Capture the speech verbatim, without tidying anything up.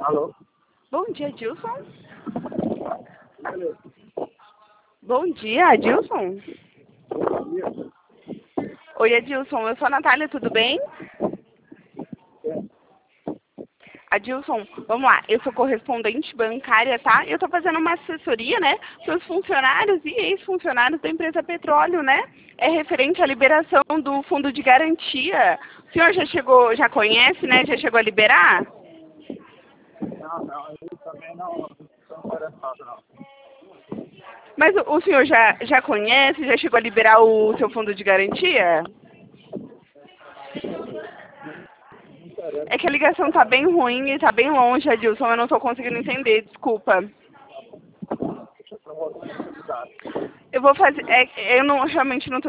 Alô? Bom dia, Adilson. Beleza. Bom dia, Adilson. Bom dia. Oi, Adilson. Eu sou a Natália, tudo bem? Adilson, vamos lá. Eu sou correspondente bancária, tá? Eu tô fazendo uma assessoria, né, para os funcionários e ex-funcionários da empresa Petróleo, né? É referente à liberação do fundo de garantia. O senhor já chegou, já conhece, né? Já chegou a liberar? Não, não, eu também não estou interessado, não. Mas o, o senhor já, já conhece, já chegou a liberar o seu fundo de garantia? Não interessa. É que a ligação tá bem ruim e tá bem longe, Adilson. Eu não tô conseguindo entender, desculpa. Deixa eu voltar a atividade. Eu vou fazer. É, eu não realmente não tô